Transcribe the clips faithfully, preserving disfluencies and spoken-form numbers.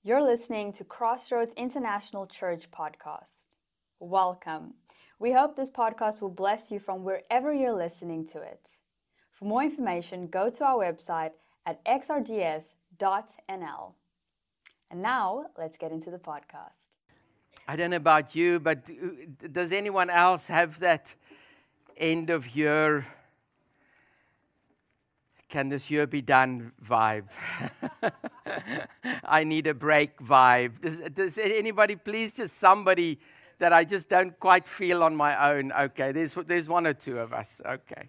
You're listening to Crossroads International Church podcast. Welcome. We hope this podcast will bless you from wherever you're listening to it. For more information, go to our website at x r g s dot n l. And now, let's get into the podcast. I don't know about you, but does anyone else have that end of year, can this year be done vibe? I need a break vibe. Does, does anybody, please, just somebody that I just don't quite feel on my own? Okay, there's, there's one or two of us. Okay.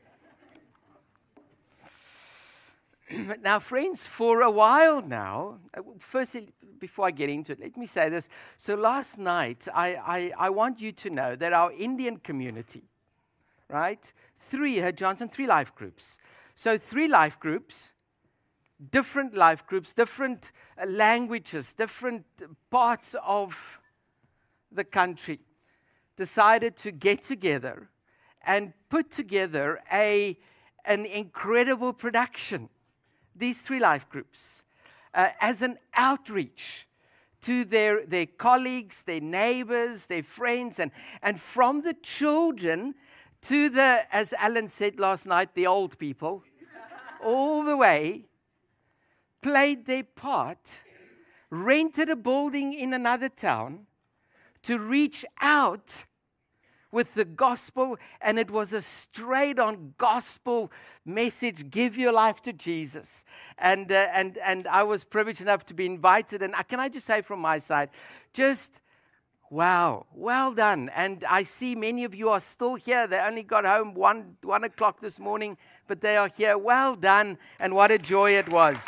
Now, friends, for a while now, firstly, before I get into it, let me say this. So last night, I, I, I want you to know that our Indian community, right, three, uh, Johnson, three life groups. So three life groups, different life groups, different uh, languages, different parts of the country, decided to get together and put together a, an incredible production. These three life groups, uh, as an outreach to their, their colleagues, their neighbors, their friends, and, and from the children to the, as Alan said last night, the old people, all the way, played their part, rented a building in another town to reach out with the gospel, and it was a straight-on gospel message, give your life to Jesus. And, uh, and, and I was privileged enough to be invited, and can I just say from my side, just wow, well done. And I see many of you are still here. They only got home one, one o'clock this morning, but they are here. Well done, and what a joy it was.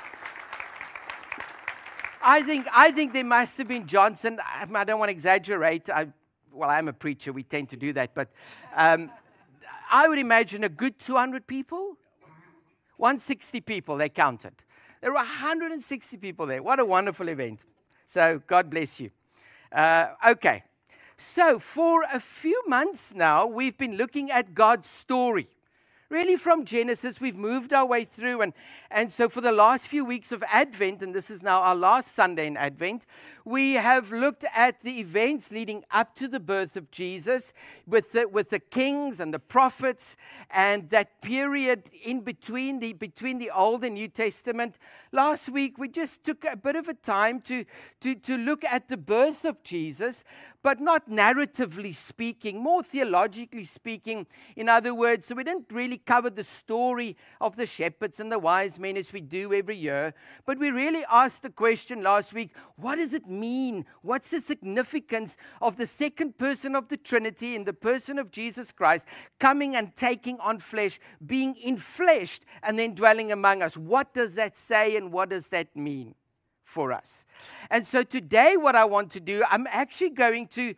I think I think there must have been, Johnson, I, I don't want to exaggerate. I, well, I'm a preacher. We tend to do that. But um, I would imagine a good two hundred people. one hundred sixty people, they counted. There were one hundred sixty people there. What a wonderful event. So God bless you. Uh, okay, so for a few months now, we've been looking at God's story. Really from Genesis, we've moved our way through. And, and so for the last few weeks of Advent, and this is now our last Sunday in Advent, we have looked at the events leading up to the birth of Jesus with the, with the kings and the prophets and that period in between the, between the Old and New Testament. Last week, we just took a bit of a time to, to, to look at the birth of Jesus, but not narratively speaking, more theologically speaking. In other words, so we didn't really cover the story of the shepherds and the wise men as we do every year, but we really asked the question last week, what does it mean? What's the significance of the second person of the Trinity in the person of Jesus Christ coming and taking on flesh, being infleshed and then dwelling among us? What does that say and what does that mean for us? And so today what I want to do, I'm actually going to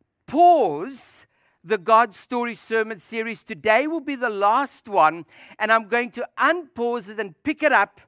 pause the God Story Sermon series. Today will be the last one, and I'm going to unpause it and pick it up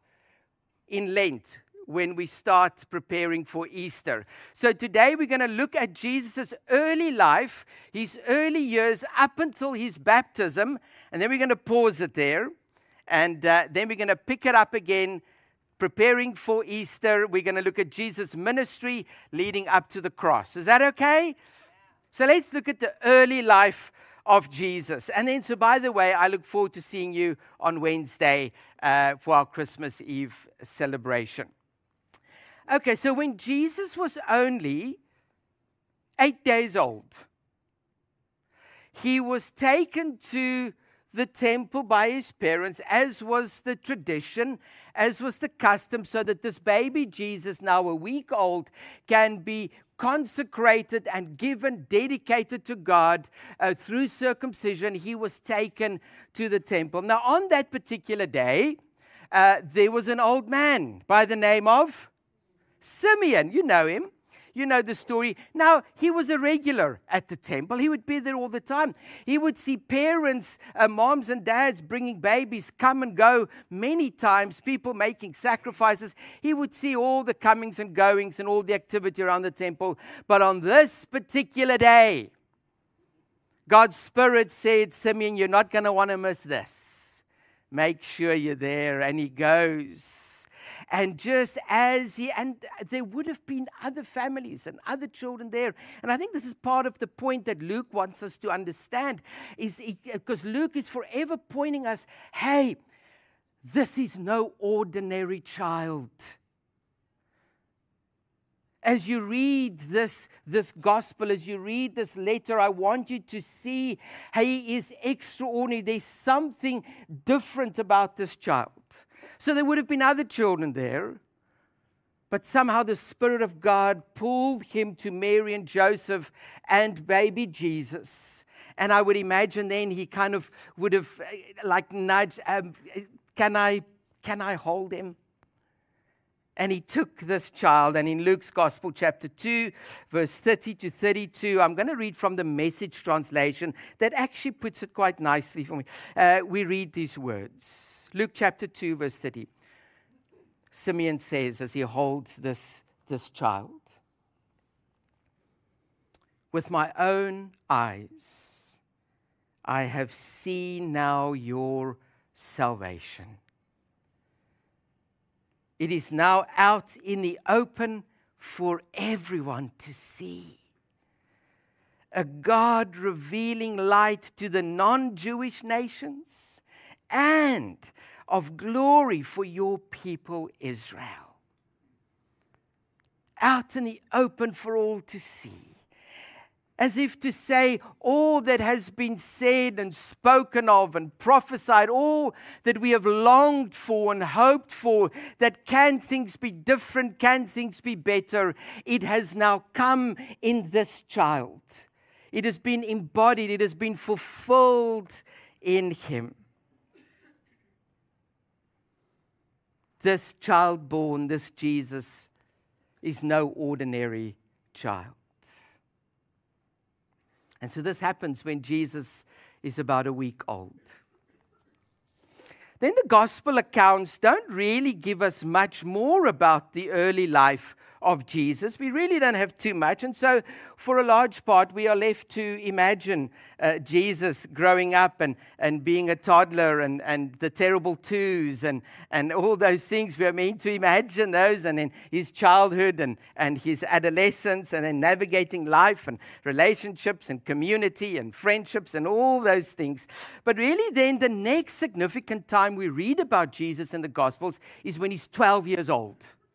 in Lent when we start preparing for Easter. So today we're going to look at Jesus' early life, his early years up until his baptism, and then we're going to pause it there, and uh, then we're going to pick it up again preparing for Easter. We're going to look at Jesus' ministry leading up to the cross. Is that okay? Yeah. So let's look at the early life of Jesus. And then, so by the way, I look forward to seeing you on Wednesday uh, for our Christmas Eve celebration. Okay, so when Jesus was only eight days old, he was taken to the temple by his parents, as was the tradition, as was the custom, so that this baby Jesus, now a week old, can be consecrated and given, dedicated to God uh, through circumcision. He was taken to the temple. Now, on that particular day, uh, there was an old man by the name of Simeon. You know him. You know the story. Now, he was a regular at the temple. He would be there all the time. He would see parents, uh, moms and dads bringing babies come and go many times, people making sacrifices. He would see all the comings and goings and all the activity around the temple. But on this particular day, God's Spirit said, Simeon, you're not going to want to miss this. Make sure you're there. And he goes. And just as he, and there would have been other families and other children there. And I think this is part of the point that Luke wants us to understand, is because Luke is forever pointing us, hey, this is no ordinary child. As you read this, this gospel, as you read this letter, I want you to see he is extraordinary. There's something different about this child. So there would have been other children there, but somehow the Spirit of God pulled him to Mary and Joseph and baby Jesus. And I would imagine then he kind of would have like nudged, um, can I, can I hold him? And he took this child, and in Luke's Gospel, chapter two, verse thirty to thirty-two, I'm going to read from the Message translation that actually puts it quite nicely for me. Uh, we read these words. Luke chapter two, verse thirty. Simeon says as he holds this, this child, with my own eyes, I have seen now your salvation. It is now out in the open for everyone to see. A God revealing light to the non-Jewish nations and of glory for your people Israel. Out in the open for all to see. As if to say, all that has been said and spoken of and prophesied, all that we have longed for and hoped for, that can things be different, can things be better, it has now come in this child. It has been embodied, it has been fulfilled in him. This child born, this Jesus, is no ordinary child. And so this happens when Jesus is about a week old. Then the gospel accounts don't really give us much more about the early life of Jesus. We really don't have too much. And so for a large part, we are left to imagine uh, Jesus growing up and, and being a toddler and, and the terrible twos and, and all those things. We are meant to imagine those, and then his childhood and, and his adolescence, and then navigating life and relationships and community and friendships and all those things. But really then the next significant time we read about Jesus in the Gospels is when he's twelve years old.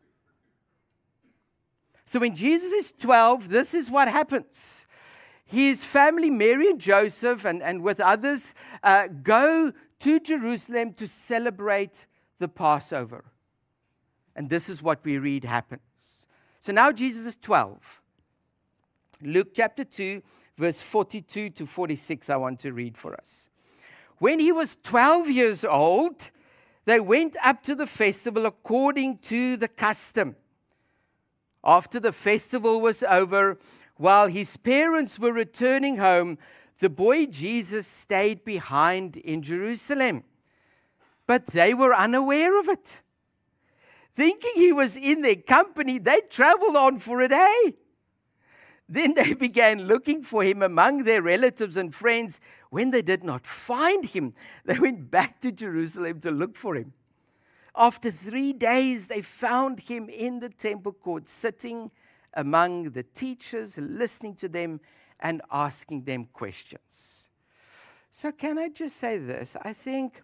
So when Jesus is twelve, this is what happens. His family, Mary and Joseph, and, and with others, uh, go to Jerusalem to celebrate the Passover. And this is what we read happens. So now Jesus is twelve. Luke chapter two, verse forty-two to forty-six, I want to read for us. When he was twelve years old, they went up to the festival according to the custom. After the festival was over, while his parents were returning home, the boy Jesus stayed behind in Jerusalem. But they were unaware of it. Thinking he was in their company, they traveled on for a day. Then they began looking for him among their relatives and friends. When they did not find him, they went back to Jerusalem to look for him. After three days, they found him in the temple court, sitting among the teachers, listening to them and asking them questions. So can I just say this? I think,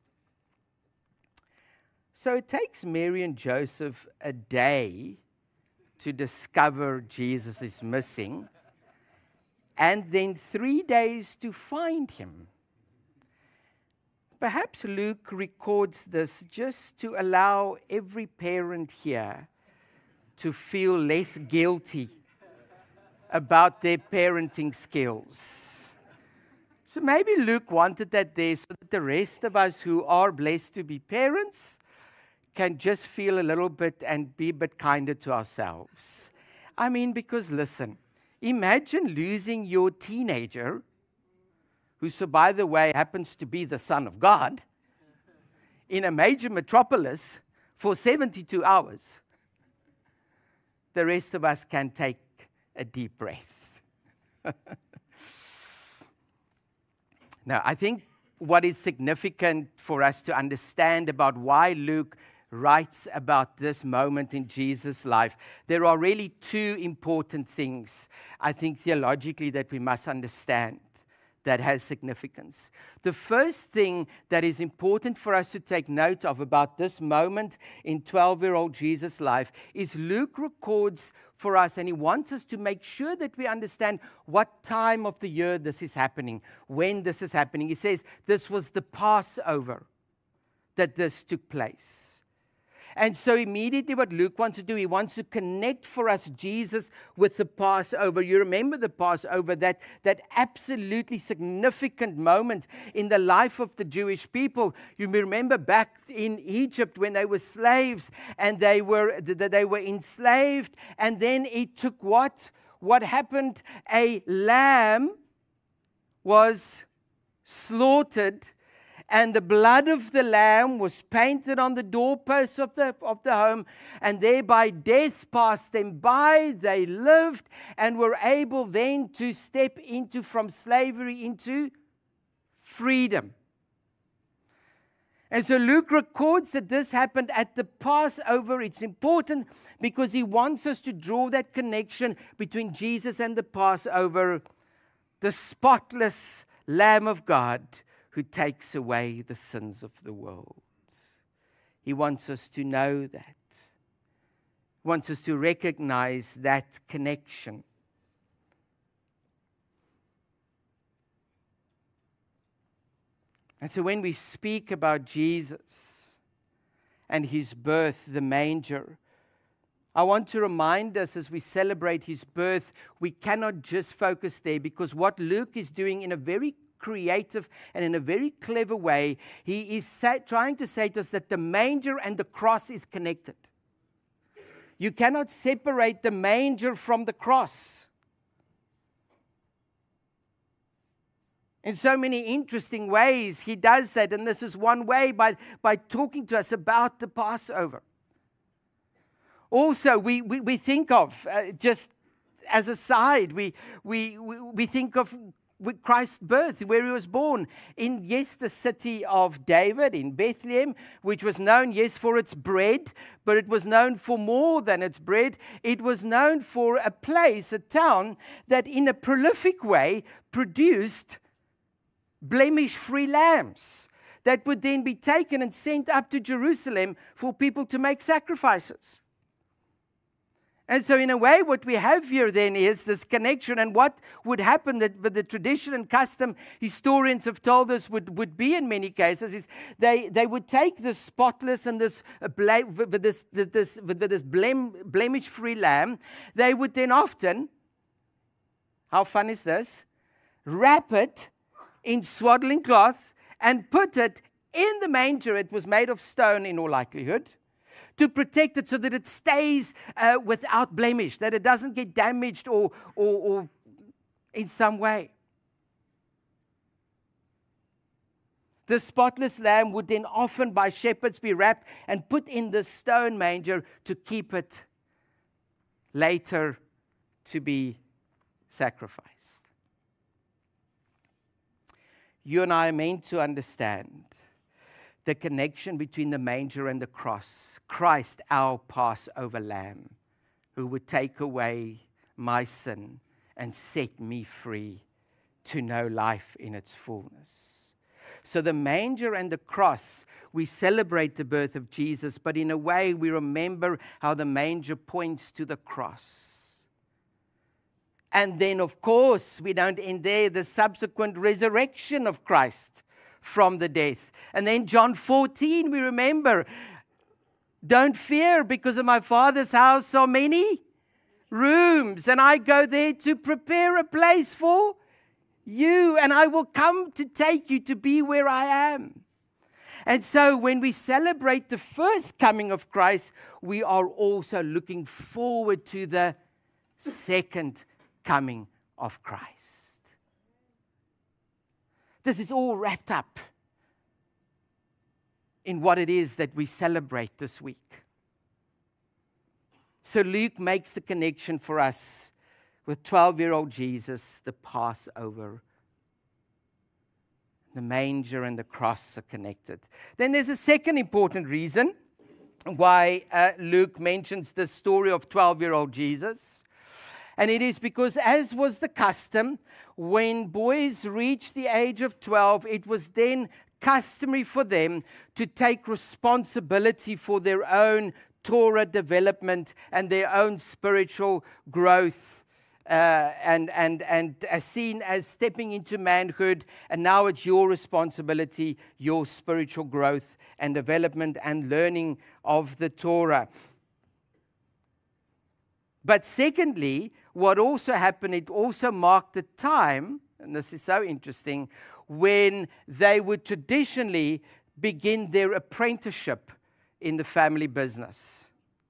so it takes Mary and Joseph a day to discover Jesus is missing, and then three days to find him. Perhaps Luke records this just to allow every parent here to feel less guilty about their parenting skills. So maybe Luke wanted that there so that the rest of us who are blessed to be parents can just feel a little bit and be a bit kinder to ourselves. I mean, because listen, imagine losing your teenager, who, so by the way, happens to be the Son of God, in a major metropolis for seventy-two hours. The rest of us can take a deep breath. Now, I think what is significant for us to understand about why Luke writes about this moment in Jesus' life, there are really two important things, I think, theologically that we must understand that has significance. The first thing that is important for us to take note of about this moment in twelve-year-old Jesus' life is Luke records for us, and he wants us to make sure that we understand what time of the year this is happening, when this is happening. He says this was the Passover that this took place. And so immediately what Luke wants to do, he wants to connect for us Jesus with the Passover. You remember the Passover, that, that absolutely significant moment in the life of the Jewish people. You remember back in Egypt when they were slaves and they were, they were enslaved. And then it took what? What happened? A lamb was slaughtered, and the blood of the lamb was painted on the doorposts of the, of the home, and thereby death passed them by. They lived and were able then to step into from slavery into freedom. And so Luke records that this happened at the Passover. It's important because he wants us to draw that connection between Jesus and the Passover, the spotless Lamb of God who takes away the sins of the world. He wants us to know that. He wants us to recognize that connection. And so when we speak about Jesus and his birth, the manger, I want to remind us as we celebrate his birth, we cannot just focus there, because what Luke is doing in a very creative and in a very clever way, he is sa- trying to say to us that the manger and the cross is connected. You cannot separate the manger from the cross. In so many interesting ways, he does that, and this is one way, by, by talking to us about the Passover. Also, we, we, we think of, uh, just as a side, we, we, we, we think of with Christ's birth, where he was born in, yes, the city of David, in Bethlehem, which was known, yes, for its bread, but it was known for more than its bread. It was known for a place, a town, that in a prolific way produced blemish-free lambs that would then be taken and sent up to Jerusalem for people to make sacrifices. And so in a way, what we have here then is this connection, and what would happen that with the tradition and custom historians have told us would, would be in many cases is they, they would take this spotless and this, uh, ble- with this, this, with this blem, blemish-free lamb. They would then often, how fun is this, wrap it in swaddling cloths and put it in the manger. It was made of stone in all likelihood, to protect it so that it stays uh, without blemish, that it doesn't get damaged or, or, or in some way. The spotless lamb would then often by shepherds be wrapped and put in the stone manger to keep it later to be sacrificed. You and I are meant to understand the connection between the manger and the cross. Christ, our Passover lamb, who would take away my sin and set me free to know life in its fullness. So the manger and the cross, we celebrate the birth of Jesus, but in a way we remember how the manger points to the cross. And then, of course, we don't end there, the subsequent resurrection of Christ from the death. And then John fourteen, we remember, don't fear, because of my Father's house are many rooms, and I go there to prepare a place for you, and I will come to take you to be where I am. And so when we celebrate the first coming of Christ, we are also looking forward to the second coming of Christ. This is all wrapped up in what it is that we celebrate this week. So Luke makes the connection for us with twelve-year-old Jesus, the Passover. The manger and the cross are connected. Then there's a second important reason why uh, Luke mentions the story of twelve-year-old Jesus. And it is because, as was the custom, when boys reached the age of twelve, it was then customary for them to take responsibility for their own Torah development and their own spiritual growth, uh, and, and, and as seen as stepping into manhood. And now it's your responsibility, your spiritual growth and development and learning of the Torah. But secondly, what also happened, it also marked the time, and this is so interesting, when they would traditionally begin their apprenticeship in the family business.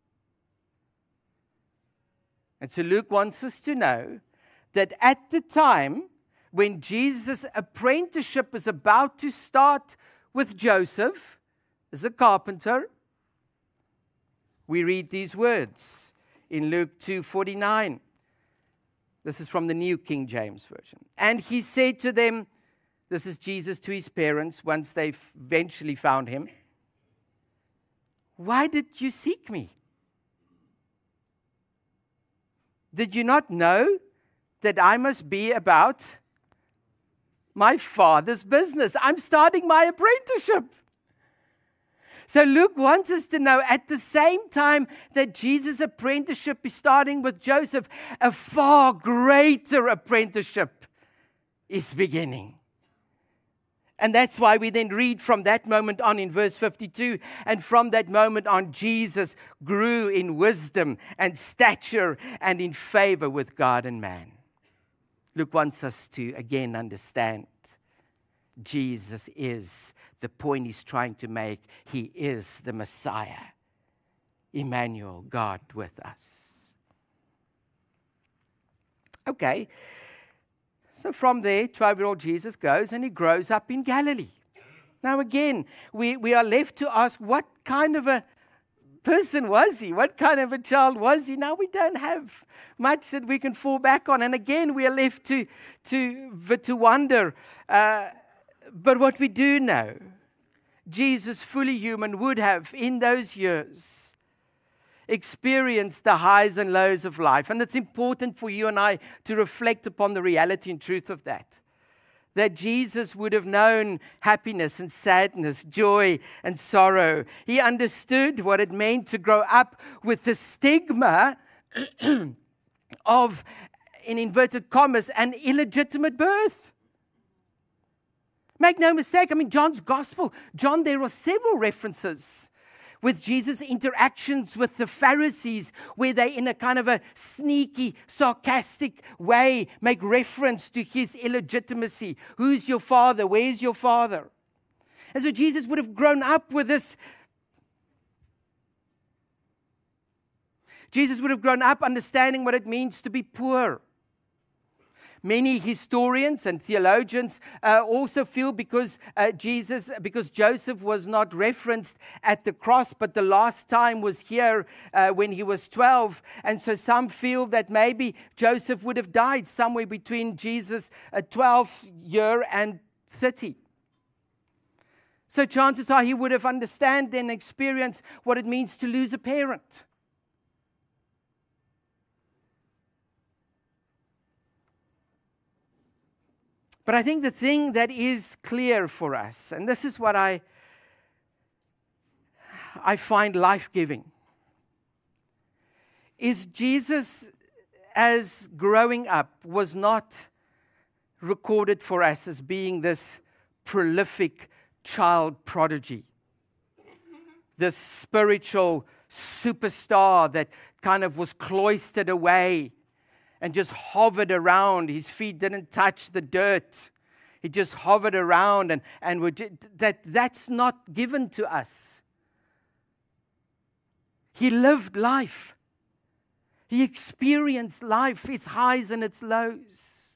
And so Luke wants us to know that at the time when Jesus' apprenticeship is about to start with Joseph as a carpenter, we read these words in Luke two forty-nine. This is from the New King James Version. And he said to them, this is Jesus to his parents once they eventually found him, "Why did you seek me? Did you not know that I must be about my Father's business? I'm starting my apprenticeship." So Luke wants us to know, at the same time that Jesus' apprenticeship is starting with Joseph, a far greater apprenticeship is beginning. And that's why we then read from that moment on in verse fifty-two, and from that moment on, Jesus grew in wisdom and stature and in favor with God and man. Luke wants us to again understand Jesus is the point he's trying to make. He is the Messiah, Emmanuel, God with us. Okay. So from there, twelve-year-old Jesus goes and he grows up in Galilee. Now again, we, we are left to ask, what kind of a person was he? What kind of a child was he? Now we don't have much that we can fall back on. And again, we are left to, to, to wonder. Uh, but what we do know, Jesus, fully human, would have in those years experienced the highs and lows of life. And it's important for you and I to reflect upon the reality and truth of that. That Jesus would have known happiness and sadness, joy and sorrow. He understood what it meant to grow up with the stigma of, in inverted commas, an illegitimate birth. Make no mistake, I mean, John's gospel, John, there are several references with Jesus' interactions with the Pharisees, where they, in a kind of a sneaky, sarcastic way, make reference to his illegitimacy. Who's your father? Where's your father? And so Jesus would have grown up with this. Jesus would have grown up understanding what it means to be poor. Many historians and theologians uh, also feel because uh, Jesus, because Joseph was not referenced at the cross, but the last time was here uh, when he was twelve. And so some feel that maybe Joseph would have died somewhere between Jesus' uh, twelfth year and thirty. So chances are he would have understood and experienced what it means to lose a parent. But I think the thing that is clear for us, and this is what I, I find life-giving, is Jesus, as growing up, was not recorded for us as being this prolific child prodigy, this spiritual superstar that kind of was cloistered away and just hovered around. His feet didn't touch the dirt. He just hovered around, and, and would just, that, that's not given to us. He lived life. He experienced life, its highs and its lows.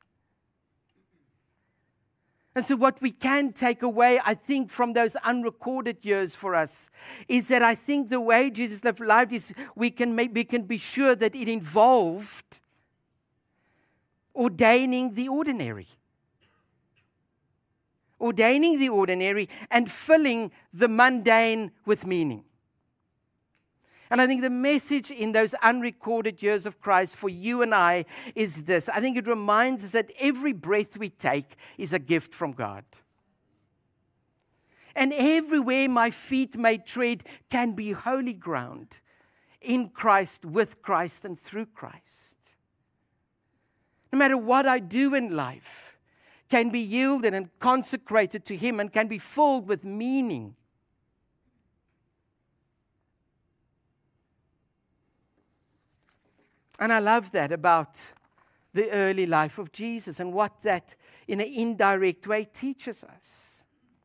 And so what we can take away, I think, from those unrecorded years for us is that I think the way Jesus lived life is we can, make, we can be sure that it involved ordaining the ordinary. Ordaining the ordinary and filling the mundane with meaning. And I think the message in those unrecorded years of Christ for you and I is this. I think it reminds us that every breath we take is a gift from God. And everywhere my feet may tread can be holy ground in Christ, with Christ, and through Christ. No matter what I do in life, can be yielded and consecrated to Him and can be filled with meaning. And I love that about the early life of Jesus and what that in an indirect way teaches us.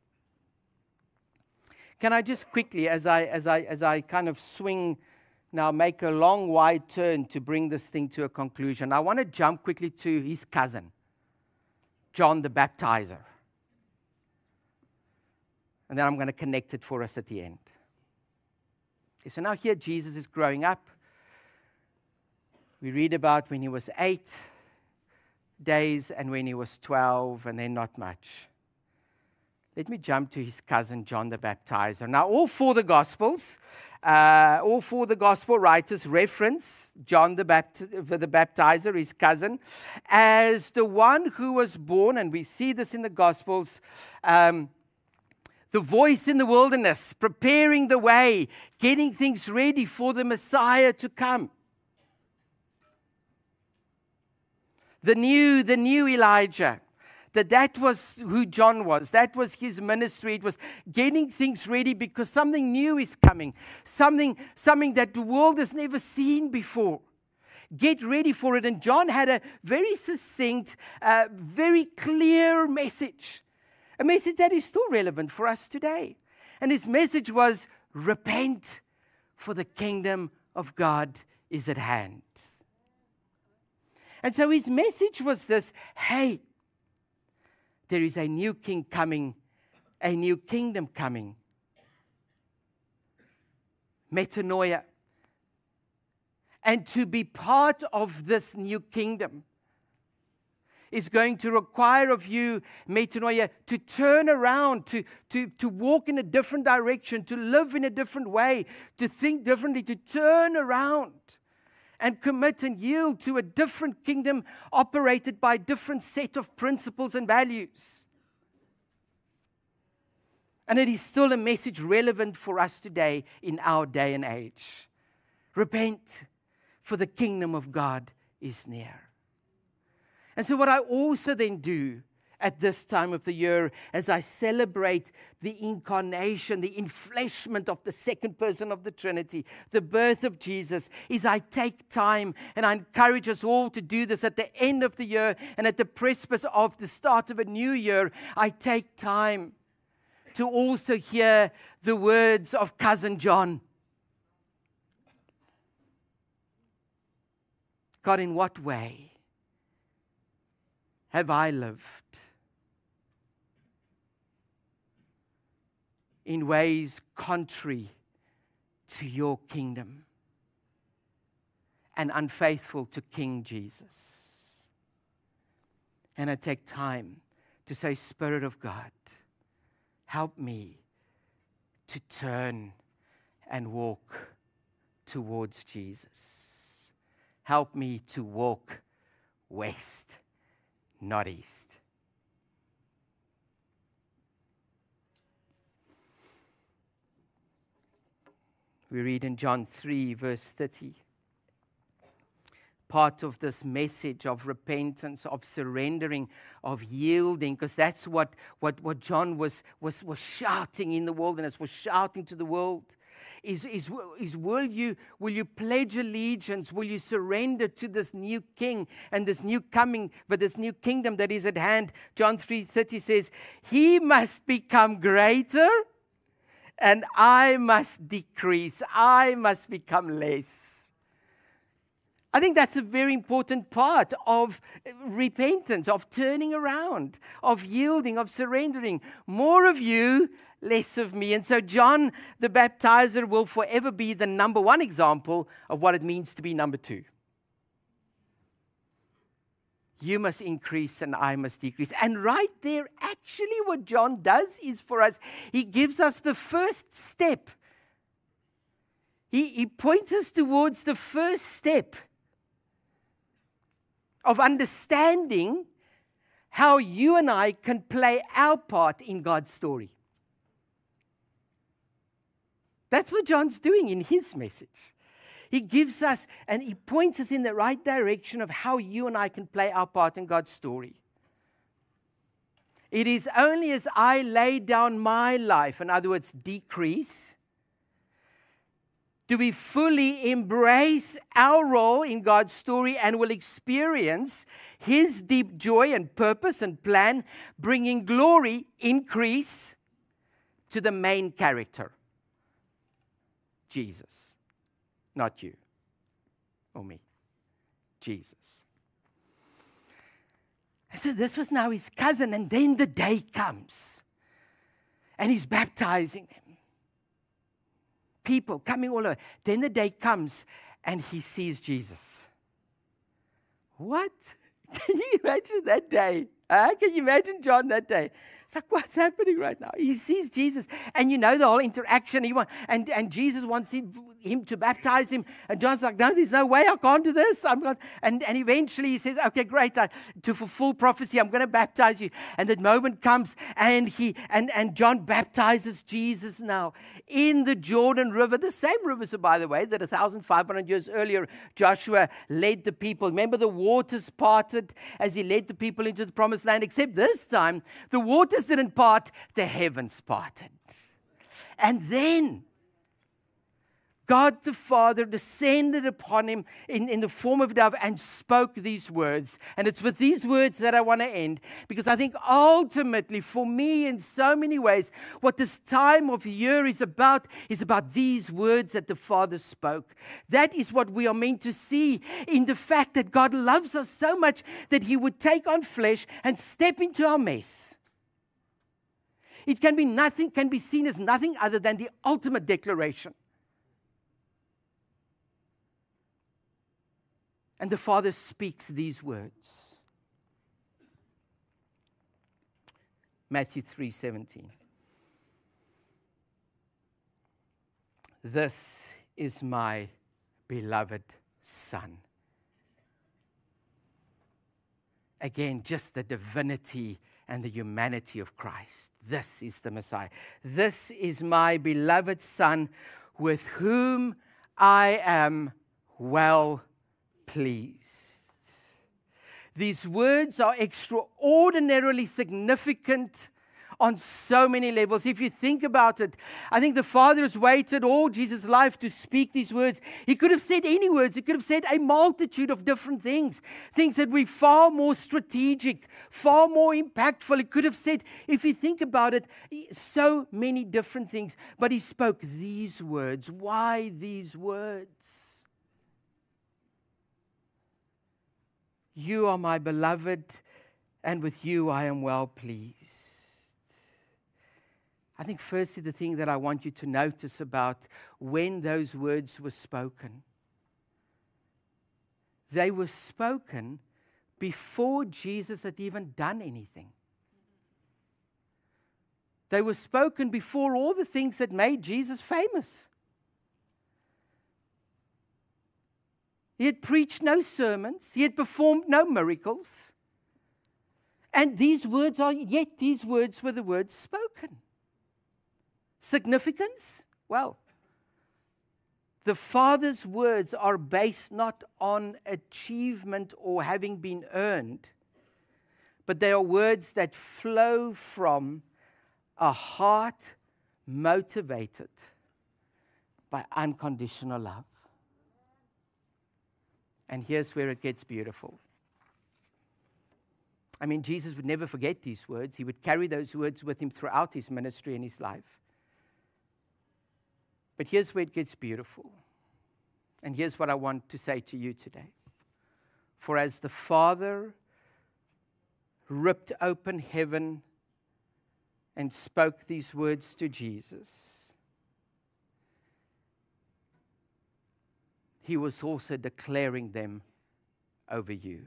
Can I just quickly, as I as I as I kind of swing now, make a long wide turn to bring this thing to a conclusion. I want to jump quickly to his cousin, John the Baptizer. And then I'm going to connect it for us at the end. Okay, so now here Jesus is growing up. We read about when he was eight days and when he was twelve, and then not much. Let me jump to his cousin, John the Baptizer. Now, all four the Gospels, uh, all four the Gospel writers reference John the, Bapt- the Baptizer, his cousin, as the one who was born, and we see this in the Gospels, um, the voice in the wilderness, preparing the way, getting things ready for the Messiah to come. The new, the new Elijah. That that was who John was. That was his ministry. It was getting things ready because something new is coming. Something, something that the world has never seen before. Get ready for it. And John had a very succinct, uh, very clear message. A message that is still relevant for us today. And his message was, repent, for the kingdom of God is at hand. And so his message was this, hey, there is a new king coming, a new kingdom coming. Metanoia. And to be part of this new kingdom is going to require of you, metanoia, to turn around, to, to, to walk in a different direction, to live in a different way, to think differently, to turn around and commit and yield to a different kingdom operated by a different set of principles and values. And it is still a message relevant for us today in our day and age. Repent, for the kingdom of God is near. And so what I also then do at this time of the year, as I celebrate the incarnation, the enfleshment of the second person of the Trinity, the birth of Jesus, is I take time, and I encourage us all to do this at the end of the year and at the precipice of the start of a new year. I take time to also hear the words of Cousin John. God, in what way have I lived in ways contrary to your kingdom and unfaithful to King Jesus? And I take time to say, Spirit of God, help me to turn and walk towards Jesus. Help me to walk west, not east. We read in John three, verse thirty. Part of this message of repentance, of surrendering, of yielding, because that's what, what, what John was, was, was shouting in the wilderness, was shouting to the world. Is, is, is will you will you pledge allegiance? Will you surrender to this new king and this new coming, but this new kingdom that is at hand? John three thirty says, he must become greater and I must decrease. I must become less. I think that's a very important part of repentance, of turning around, of yielding, of surrendering. More of you, less of me. And so John the Baptizer will forever be the number one example of what it means to be number two. You must increase and I must decrease. And right there, actually what John does is for us, he gives us the first step. He, he points us towards the first step of understanding how you and I can play our part in God's story. That's what John's doing in his message. He gives us and he points us in the right direction of how you and I can play our part in God's story. It is only as I lay down my life, in other words, decrease, do we fully embrace our role in God's story and will experience His deep joy and purpose and plan, bringing glory, increase to the main character, Jesus. Not you or me, Jesus. And so this was now his cousin, and then the day comes, and he's baptizing them. People coming all over. Then the day comes, and he sees Jesus. What? Can you imagine that day? Uh, can you imagine John that day? It's like, what's happening right now? He sees Jesus, and you know the whole interaction. He want, and, and Jesus wants him, him to baptize him, and John's like, no, there's no way I can't do this. I'm not. And, and eventually he says, okay, great, I, to fulfill prophecy, I'm going to baptize you. And that moment comes, and he and, and John baptizes Jesus now in the Jordan River, the same river, so by the way, that one thousand five hundred years earlier Joshua led the people. Remember, the waters parted as he led the people into the promised land, except this time the waters didn't part, the heavens parted. And then God the Father descended upon him in, in the form of a dove and spoke these words. And it's with these words that I want to end, because I think ultimately for me in so many ways, what this time of year is about is about these words that the Father spoke. That is what we are meant to see in the fact that God loves us so much that He would take on flesh and step into our mess. It can be nothing, can be seen as nothing other than the ultimate declaration. And the Father speaks these words. Matthew three seventeen. This is my beloved Son. Again, just the divinity and the humanity of Christ. This is the Messiah. This is my beloved Son, with whom I am well pleased. These words are extraordinarily significant on so many levels. If you think about it, I think the Father has waited all Jesus' life to speak these words. He could have said any words. He could have said a multitude of different things, things that were far more strategic, far more impactful. He could have said, if you think about it, so many different things. But He spoke these words. Why these words? You are my beloved, and with you I am well pleased. I think firstly, the thing that I want you to notice about when those words were spoken, they were spoken before Jesus had even done anything. They were spoken before all the things that made Jesus famous. He had preached no sermons. He had performed no miracles. And these words are, yet these words were the words spoken. Significance? Well, the Father's words are based not on achievement or having been earned, but they are words that flow from a heart motivated by unconditional love. And here's where it gets beautiful. I mean, Jesus would never forget these words. He would carry those words with him throughout his ministry and his life. But here's where it gets beautiful. And here's what I want to say to you today. For as the Father ripped open heaven and spoke these words to Jesus, He was also declaring them over you.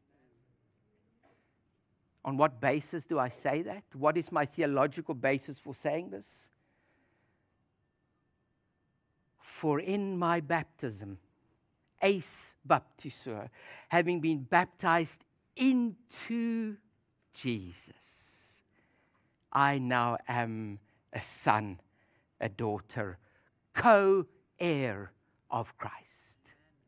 On what basis do I say that? What is my theological basis for saying this? For in my baptism, eis baptizo, having been baptized into Jesus, I now am a son, a daughter, co-heir of Christ.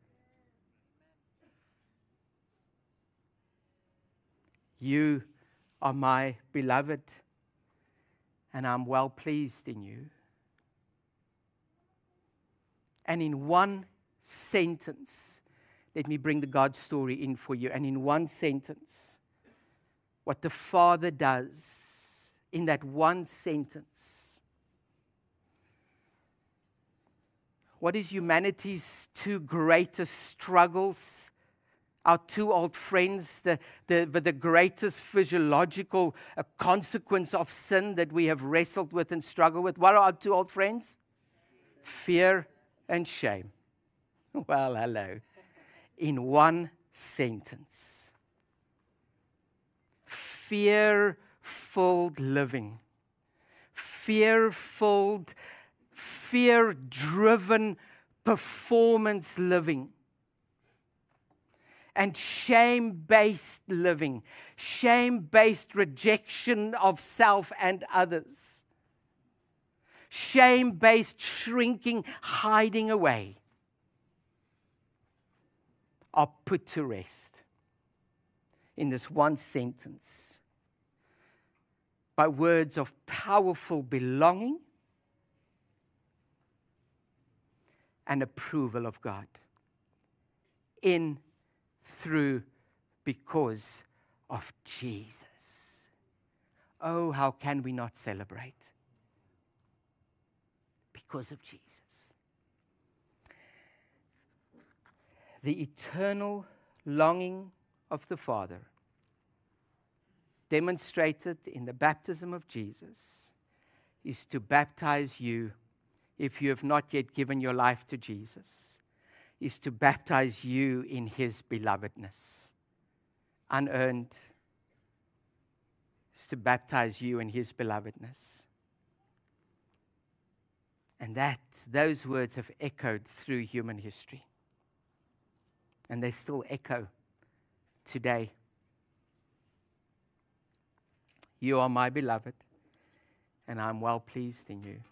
You are my beloved, and I'm well pleased in you. And in one sentence, let me bring the God story in for you. And in one sentence, what the Father does, in that one sentence, what is humanity's two greatest struggles? Our two old friends, the, the, the greatest physiological uh, consequence of sin that we have wrestled with and struggled with. What are our two old friends? Fear and shame. Well, hello. In one sentence. Fear-filled living. Fear-filled, fear-driven performance living. And shame-based living. Shame-based rejection of self and others. Shame-based shrinking, hiding away, are put to rest in this one sentence by words of powerful belonging and approval of God. In, through, because of Jesus. Oh, how can we not celebrate? Because of Jesus. The eternal longing of the Father, demonstrated in the baptism of Jesus, is to baptize you, if you have not yet given your life to Jesus, is to baptize you in His belovedness. Unearned, is to baptize you in His belovedness. And that, those words have echoed through human history. And they still echo today. You are my beloved, and I'm well pleased in you.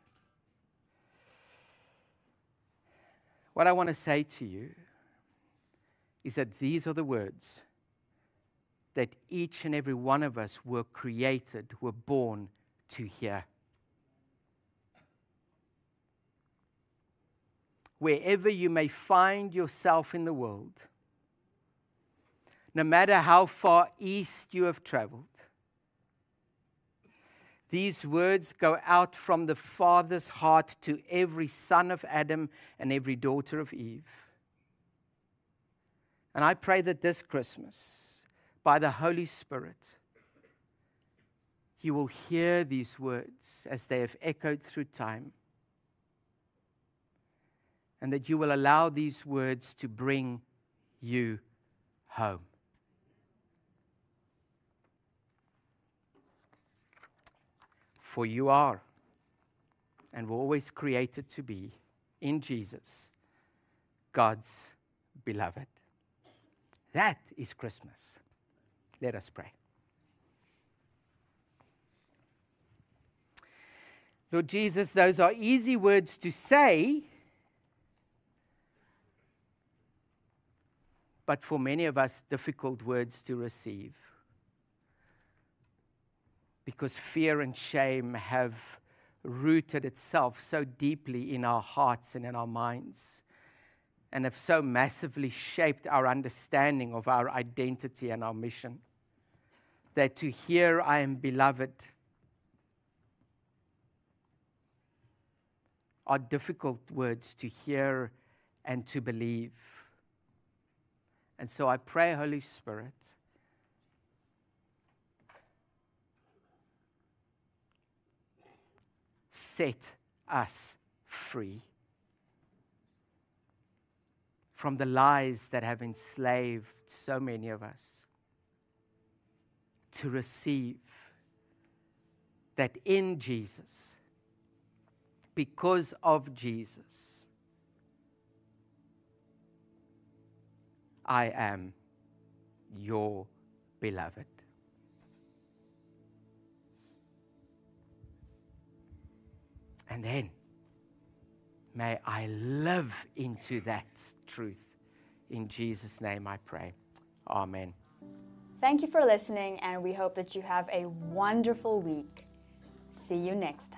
What I want to say to you is that these are the words that each and every one of us were created, were born to hear. Wherever you may find yourself in the world, no matter how far east you have traveled, these words go out from the Father's heart to every son of Adam and every daughter of Eve. And I pray that this Christmas, by the Holy Spirit, you will hear these words as they have echoed through time. And that you will allow these words to bring you home. For you are, and were always created to be, in Jesus, God's beloved. That is Christmas. Let us pray. Lord Jesus, those are easy words to say, but for many of us, difficult words to receive. Because fear and shame have rooted itself so deeply in our hearts and in our minds, and have so massively shaped our understanding of our identity and our mission, that to hear I am beloved are difficult words to hear and to believe. And so I pray, Holy Spirit, set us free from the lies that have enslaved so many of us, to receive that in Jesus, because of Jesus, I am your beloved. And then, may I live into that truth. In Jesus' name I pray. Amen. Thank you for listening, and we hope that you have a wonderful week. See you next time.